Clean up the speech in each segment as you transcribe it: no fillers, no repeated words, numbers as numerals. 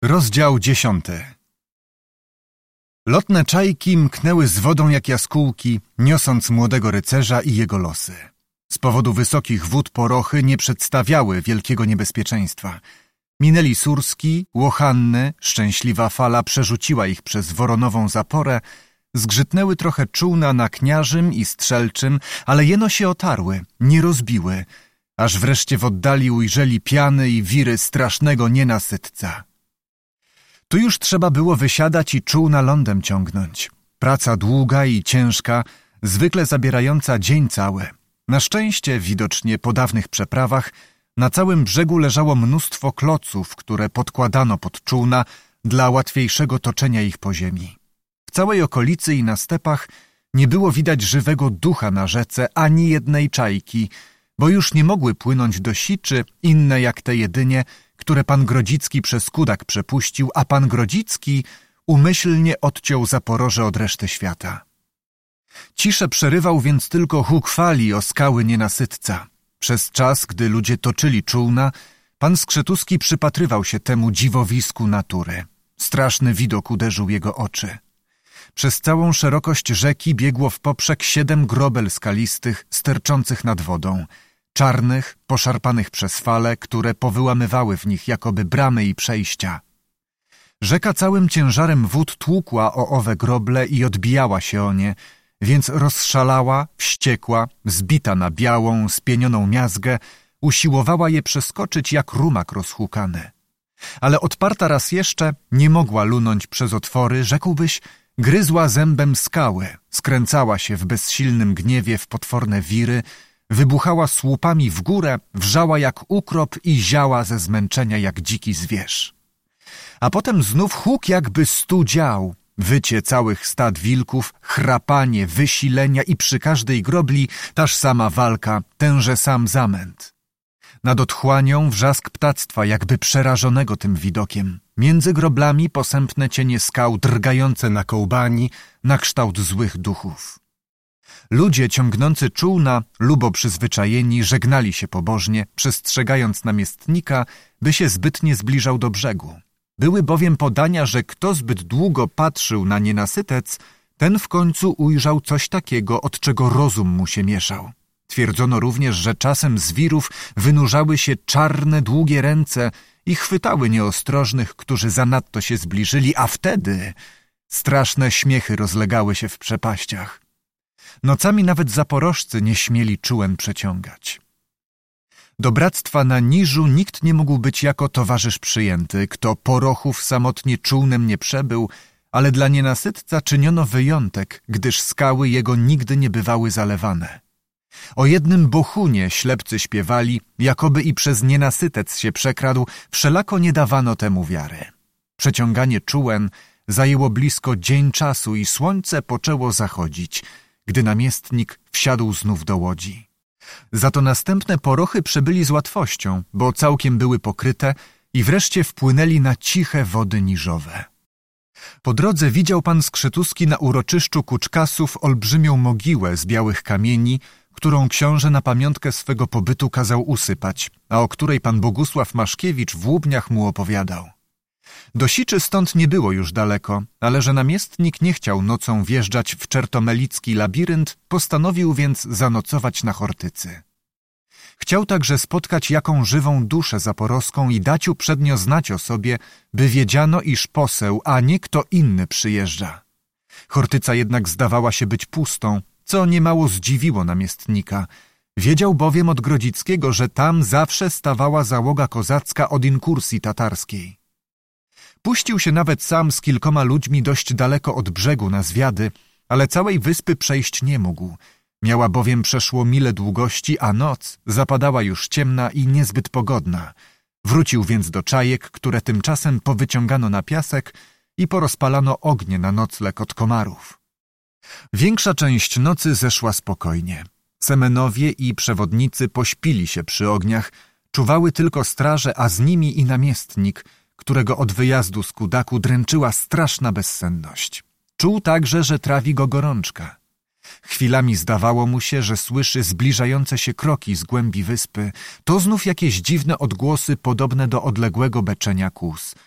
Rozdział 10. Lotne czajki mknęły z wodą jak jaskółki, niosąc młodego rycerza i jego losy. Z powodu wysokich wód porochy nie przedstawiały wielkiego niebezpieczeństwa. Minęli Surski, Łochannę, szczęśliwa fala przerzuciła ich przez Woronową zaporę, zgrzytnęły trochę czółna na Kniarzym i Strzelczym, ale jeno się otarły, nie rozbiły, aż wreszcie w oddali ujrzeli piany i wiry strasznego nienasytca. Tu już trzeba było wysiadać i czółna lądem ciągnąć. Praca długa i ciężka, zwykle zabierająca dzień cały. Na szczęście, widocznie po dawnych przeprawach, na całym brzegu leżało mnóstwo kloców, które podkładano pod czółna dla łatwiejszego toczenia ich po ziemi. W całej okolicy i na stepach nie było widać żywego ducha na rzece ani jednej czajki, bo już nie mogły płynąć do Siczy, inne jak te jedynie, które pan Grodzicki przez Kudak przepuścił, a pan Grodzicki umyślnie odciął Zaporoże od reszty świata. Ciszę przerywał więc tylko huk fali o skały nienasytca. Przez czas, gdy ludzie toczyli czółna, pan Skrzetuski przypatrywał się temu dziwowisku natury. Straszny widok uderzył jego oczy. Przez całą szerokość rzeki biegło w poprzek 7 grobel skalistych, sterczących nad wodą, czarnych, poszarpanych przez fale, które powyłamywały w nich jakoby bramy i przejścia. Rzeka całym ciężarem wód tłukła o owe groble i odbijała się o nie, więc rozszalała, wściekła, zbita na białą, spienioną miazgę, usiłowała je przeskoczyć jak rumak rozhukany. Ale odparta raz jeszcze nie mogła lunąć przez otwory, rzekłbyś, gryzła zębem skały, skręcała się w bezsilnym gniewie w potworne wiry, wybuchała słupami w górę, wrzała jak ukrop i ziała ze zmęczenia jak dziki zwierz. A potem znów huk jakby 100 dział, wycie całych stad wilków, chrapanie, wysilenia i przy każdej grobli taż sama walka, tenże sam zamęt. Nad otchłanią wrzask ptactwa jakby przerażonego tym widokiem. Między groblami posępne cienie skał drgające na kołbani na kształt złych duchów. Ludzie ciągnący czółna, lubo przyzwyczajeni, żegnali się pobożnie, przestrzegając namiestnika, by się zbyt nie zbliżał do brzegu. Były bowiem podania, że kto zbyt długo patrzył na nienasytec, ten w końcu ujrzał coś takiego, od czego rozum mu się mieszał. Twierdzono również, że czasem z wirów wynurzały się czarne, długie ręce i chwytały nieostrożnych, którzy zanadto się zbliżyli, a wtedy straszne śmiechy rozlegały się w przepaściach. Nocami nawet zaporożcy nie śmieli czółen przeciągać. Do bractwa na Niżu nikt nie mógł być jako towarzysz przyjęty, kto porochów samotnie czółnem nie przebył, ale dla nienasytca czyniono wyjątek, gdyż skały jego nigdy nie bywały zalewane. O jednym Bohunie ślepcy śpiewali, jakoby i przez nienasytec się przekradł, wszelako nie dawano temu wiary. Przeciąganie czółen zajęło blisko dzień czasu i słońce poczęło zachodzić, gdy namiestnik wsiadł znów do łodzi. Za to następne porochy przebyli z łatwością, bo całkiem były pokryte i wreszcie wpłynęli na ciche wody niżowe. Po drodze widział pan Skrzetuski na uroczyszczu Kuczkasów olbrzymią mogiłę z białych kamieni, którą książę na pamiątkę swego pobytu kazał usypać, a o której pan Bogusław Maszkiewicz w Łubniach mu opowiadał. Do Siczy stąd nie było już daleko, ale że namiestnik nie chciał nocą wjeżdżać w czertomelicki labirynt, postanowił więc zanocować na Chortycy. Chciał także spotkać jaką żywą duszę zaporowską i dać uprzednio znać o sobie, by wiedziano, iż poseł, a nie kto inny przyjeżdża. Chortyca jednak zdawała się być pustą, co niemało zdziwiło namiestnika. Wiedział bowiem od Grodzickiego, że tam zawsze stawała załoga kozacka od inkursji tatarskiej. Puścił się nawet sam z kilkoma ludźmi dość daleko od brzegu na zwiady, ale całej wyspy przejść nie mógł. Miała bowiem przeszło mile długości, a noc zapadała już ciemna i niezbyt pogodna. Wrócił więc do czajek, które tymczasem powyciągano na piasek i porozpalano ognie na nocleg od komarów. Większa część nocy zeszła spokojnie. Semenowie i przewodnicy pośpili się przy ogniach, czuwały tylko straże, a z nimi i namiestnik, którego od wyjazdu z Kudaku dręczyła straszna bezsenność. Czuł także, że trawi go gorączka. Chwilami zdawało mu się, że słyszy zbliżające się kroki z głębi wyspy, to znów jakieś dziwne odgłosy podobne do odległego beczenia kóz.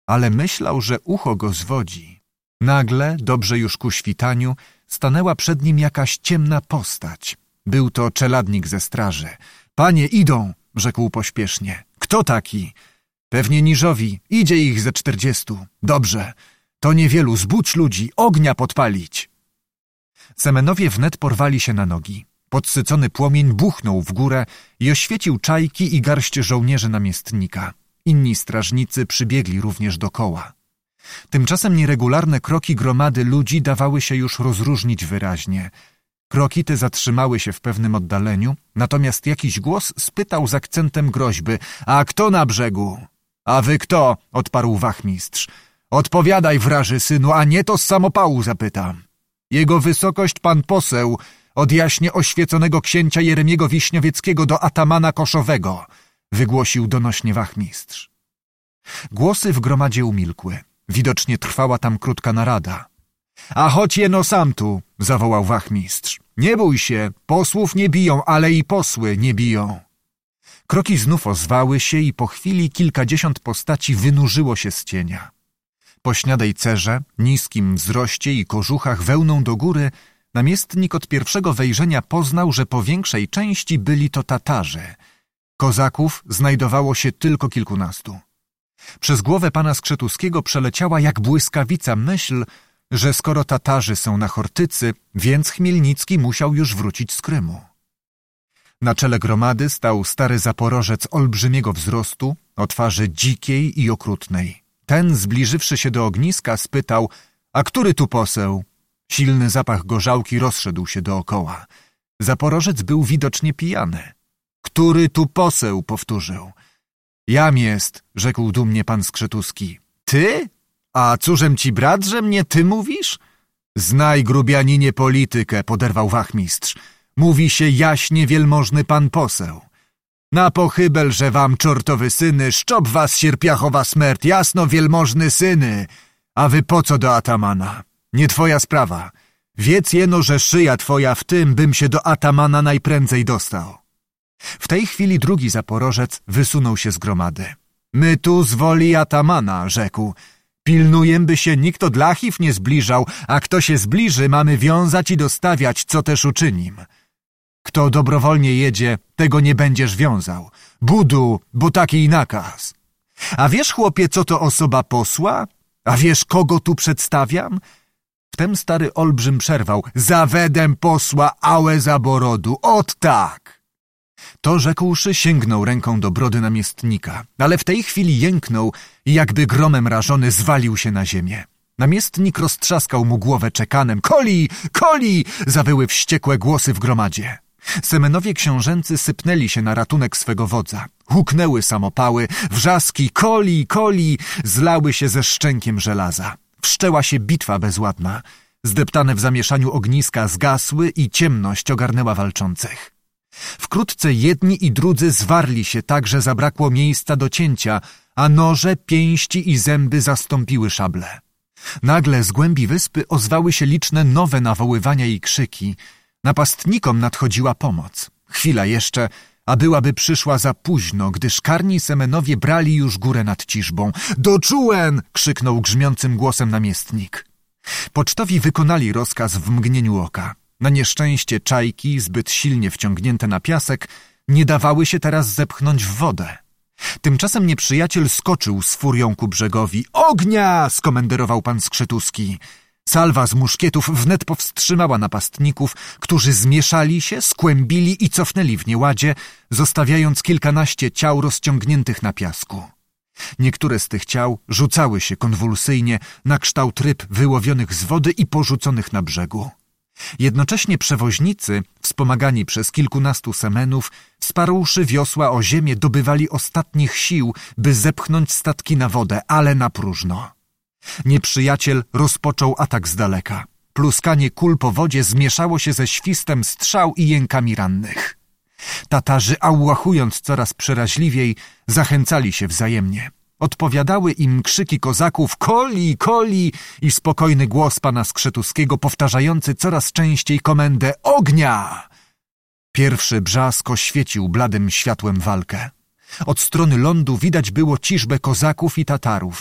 ale myślał, że ucho go zwodzi. Nagle, dobrze już ku świtaniu, stanęła przed nim jakaś ciemna postać. Był to czeladnik ze straży. Panie, idą, rzekł pośpiesznie. Kto taki? Pewnie niżowi, idzie ich ze 40. Dobrze, to niewielu, zbudź ludzi, ognia podpalić. Semenowie wnet porwali się na nogi. Podsycony płomień buchnął w górę i oświecił czajki i garść żołnierzy namiestnika. Inni strażnicy przybiegli również dokoła. Tymczasem nieregularne kroki gromady ludzi dawały się już rozróżnić wyraźnie. Kroki te zatrzymały się w pewnym oddaleniu, natomiast jakiś głos spytał z akcentem groźby: a kto na brzegu? A wy kto? Odparł wachmistrz. Odpowiadaj, wraży synu, a nie to z samopału zapytam. Jego wysokość pan poseł od jaśnie oświeconego księcia Jeremiego Wiśniowieckiego do atamana Koszowego, wygłosił donośnie wachmistrz. Głosy w gromadzie umilkły. Widocznie trwała tam krótka narada. A chodź jeno sam tu, zawołał wachmistrz. Nie bój się, posłów nie biją, ale i posły nie biją. Kroki znów ozwały się i po chwili kilkadziesiąt postaci wynurzyło się z cienia. Po śniadej cerze, niskim wzroście i kożuchach wełną do góry, namiestnik od pierwszego wejrzenia poznał, że po większej części byli to Tatarzy. Kozaków znajdowało się tylko kilkunastu. Przez głowę pana Skrzetuskiego przeleciała jak błyskawica myśl, że skoro Tatarzy są na Chortycy, więc Chmielnicki musiał już wrócić z Krymu. Na czele gromady stał stary zaporożec olbrzymiego wzrostu, o twarzy dzikiej i okrutnej. Ten, zbliżywszy się do ogniska, spytał: a który tu poseł? Silny zapach gorzałki rozszedł się dookoła. Zaporożec był widocznie pijany. Który tu poseł? Powtórzył. Jam jest, rzekł dumnie pan Skrzetuski. Ty? A cóżem ci brat, że mnie ty mówisz? Znaj, grubianinie, politykę, poderwał wachmistrz. Mówi się jaśnie wielmożny pan poseł. Na pochybel, że wam czortowy syny, szczop was sierpiachowa smert, jasno wielmożny syny. A wy po co do atamana? Nie twoja sprawa. Wiedz jeno, że szyja twoja w tym, bym się do atamana najprędzej dostał. W tej chwili drugi zaporożec wysunął się z gromady. My tu z woli atamana, rzekł. Pilnujem, by się nikt od Lachiw nie zbliżał, a kto się zbliży, mamy wiązać i dostawiać, co też uczynim. Kto dobrowolnie jedzie, tego nie będziesz wiązał. Budu, bo taki nakaz. A wiesz, chłopie, co to osoba posła? A wiesz, kogo tu przedstawiam? Wtem stary olbrzym przerwał. Zawedem posła ałe za borodu, ot tak! To rzekłszy, sięgnął ręką do brody namiestnika, ale w tej chwili jęknął i jakby gromem rażony zwalił się na ziemię. Namiestnik roztrzaskał mu głowę czekanem. Koli! Koli! Zawyły wściekłe głosy w gromadzie. Semenowie książęcy sypnęli się na ratunek swego wodza. Huknęły samopały, wrzaski, koli, koli, zlały się ze szczękiem żelaza. Wszczęła się bitwa bezładna. Zdeptane w zamieszaniu ogniska zgasły i ciemność ogarnęła walczących. Wkrótce jedni i drudzy zwarli się tak, że zabrakło miejsca do cięcia, a noże, pięści i zęby zastąpiły szable. Nagle z głębi wyspy ozwały się liczne nowe nawoływania i krzyki. Napastnikom nadchodziła pomoc. Chwila jeszcze, a byłaby przyszła za późno, gdyż karni Semenowie brali już górę nad Ciżbą. Do Czółen! Krzyknął grzmiącym głosem namiestnik. Pocztowi wykonali rozkaz w mgnieniu oka. Na nieszczęście czajki, zbyt silnie wciągnięte na piasek, nie dawały się teraz zepchnąć w wodę. Tymczasem nieprzyjaciel skoczył z furią ku brzegowi. Ognia! Skomenderował pan Skrzetuski. Salwa z muszkietów wnet powstrzymała napastników, którzy zmieszali się, skłębili i cofnęli w nieładzie, zostawiając kilkanaście ciał rozciągniętych na piasku. Niektóre z tych ciał rzucały się konwulsyjnie na kształt ryb wyłowionych z wody i porzuconych na brzegu. Jednocześnie przewoźnicy, wspomagani przez kilkunastu Semenów, wsparłszy wiosła o ziemię, dobywali ostatnich sił, by zepchnąć statki na wodę, ale na próżno. Nieprzyjaciel rozpoczął atak z daleka. Pluskanie kul po wodzie zmieszało się ze świstem strzał i jękami rannych. Tatarzy, ałłachując coraz przeraźliwiej, zachęcali się wzajemnie. Odpowiadały im krzyki kozaków koli, koli i spokojny głos pana Skrzetuskiego powtarzający coraz częściej komendę ognia. Pierwszy brzask oświecił bladym światłem walkę. Od strony lądu widać było ciżbę kozaków i Tatarów.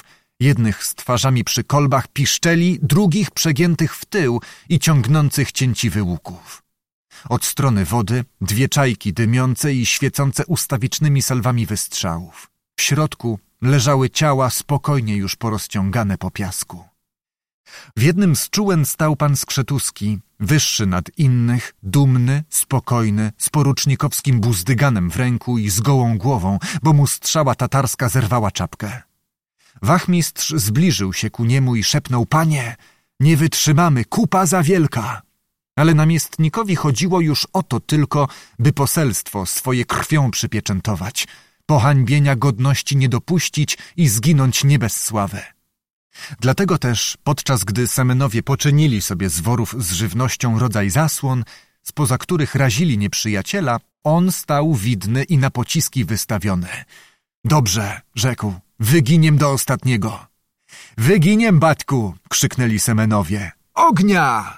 jednych z twarzami przy kolbach piszczeli, drugich przegiętych w tył i ciągnących cięciwy łuków. Od strony wody 2 czajki dymiące i świecące ustawicznymi salwami wystrzałów. W środku leżały ciała spokojnie już porozciągane po piasku. W jednym z czółen stał pan Skrzetuski, wyższy nad innych, dumny, spokojny, z porucznikowskim buzdyganem w ręku i z gołą głową, bo mu strzała tatarska zerwała czapkę. Wachmistrz zbliżył się ku niemu i szepnął: „Panie, nie wytrzymamy, kupa za wielka”. Ale namiestnikowi chodziło już o to tylko, by poselstwo swoje krwią przypieczętować, pohańbienia godności nie dopuścić i zginąć nie bez sławy. Dlatego też, podczas gdy Semenowie poczynili sobie z worów z żywnością rodzaj zasłon, spoza których razili nieprzyjaciela, on stał widny i na pociski wystawiony. „Dobrze”, rzekł, „wyginiem do ostatniego”. „Wyginiem, batku”, krzyknęli Semenowie. „Ognia!”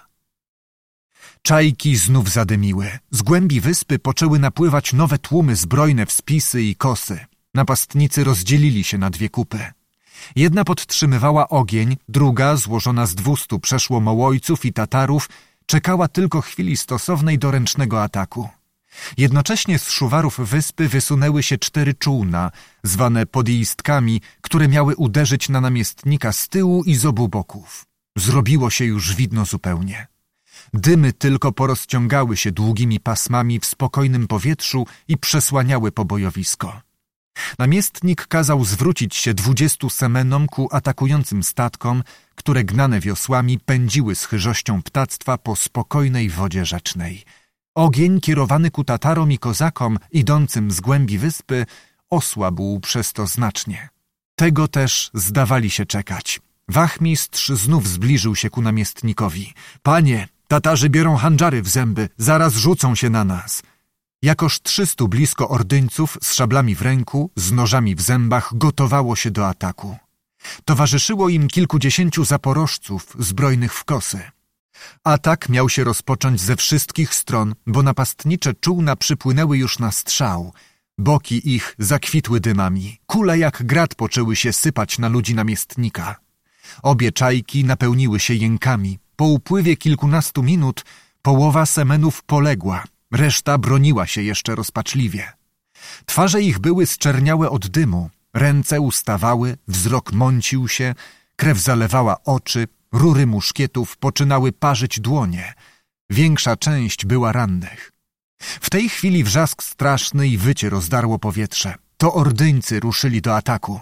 Czajki znów zadymiły. Z głębi wyspy poczęły napływać nowe tłumy zbrojne w spisy i kosy. Napastnicy rozdzielili się na 2 kupy. Jedna podtrzymywała ogień, druga, złożona z 200 przeszłomołojców i Tatarów, czekała tylko chwili stosownej do ręcznego ataku. Jednocześnie z szuwarów wyspy wysunęły się 4 czółna, zwane podjeistkami, które miały uderzyć na namiestnika z tyłu i z obu boków. Zrobiło się już widno zupełnie. Dymy tylko porozciągały się długimi pasmami w spokojnym powietrzu i przesłaniały pobojowisko. Namiestnik kazał zwrócić się 20 Semenom ku atakującym statkom, które gnane wiosłami pędziły z chyżością ptactwa po spokojnej wodzie rzecznej. Ogień kierowany ku Tatarom i kozakom idącym z głębi wyspy osłabł przez to znacznie. Tego też zdawali się czekać. Wachmistrz znów zbliżył się ku namiestnikowi. „Panie, Tatarzy biorą handżary w zęby, zaraz rzucą się na nas”. Jakoż 300 blisko ordyńców z szablami w ręku, z nożami w zębach gotowało się do ataku. Towarzyszyło im kilkudziesięciu zaporożców zbrojnych w kosy. Atak miał się rozpocząć ze wszystkich stron, bo napastnicze czółna przypłynęły już na strzał. Boki ich zakwitły dymami. Kule jak grat poczęły się sypać na ludzi namiestnika. Obie czajki napełniły się jękami. Po upływie kilkunastu minut połowa Semenów poległa. Reszta broniła się jeszcze rozpaczliwie. Twarze ich były zczerniałe od dymu, ręce ustawały, wzrok mącił się, krew zalewała oczy, rury muszkietów poczynały parzyć dłonie. Większa część była rannych. W tej chwili wrzask straszny i wycie rozdarło powietrze. To ordyńcy ruszyli do ataku.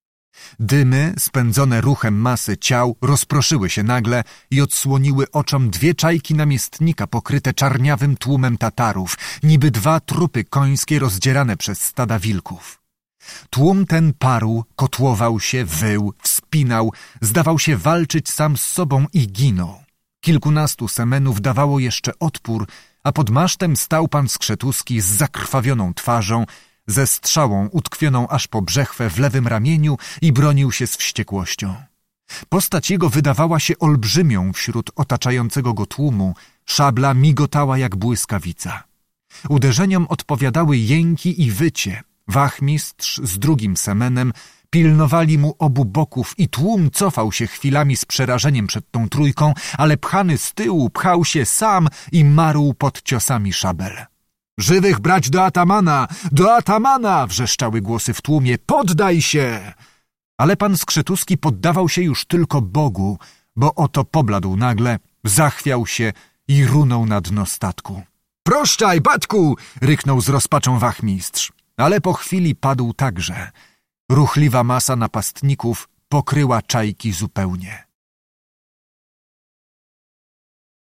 Dymy, spędzone ruchem masy ciał, rozproszyły się nagle i odsłoniły oczom 2 czajki namiestnika pokryte czarniawym tłumem Tatarów, niby 2 trupy końskie rozdzierane przez stada wilków. Tłum ten parł, kotłował się, wył, wspinał, zdawał się walczyć sam z sobą i ginął. Kilkunastu Semenów dawało jeszcze odpór, a pod masztem stał pan Skrzetuski z zakrwawioną twarzą, ze strzałą utkwioną aż po brzechwę w lewym ramieniu i bronił się z wściekłością. Postać jego wydawała się olbrzymią wśród otaczającego go tłumu, szabla migotała jak błyskawica. Uderzeniom odpowiadały jęki i wycie. Wachmistrz z drugim Semenem pilnowali mu obu boków i tłum cofał się chwilami z przerażeniem przed tą trójką, ale pchany z tyłu pchał się sam i marł pod ciosami szabel. „Żywych brać do atamana! Do atamana!” wrzeszczały głosy w tłumie. „Poddaj się!” Ale pan Skrzetuski poddawał się już tylko Bogu, bo oto pobladł nagle, zachwiał się i runął na dno statku. „Proszczaj, batku!” ryknął z rozpaczą wachmistrz. Ale po chwili padł także. Ruchliwa masa napastników pokryła czajki zupełnie.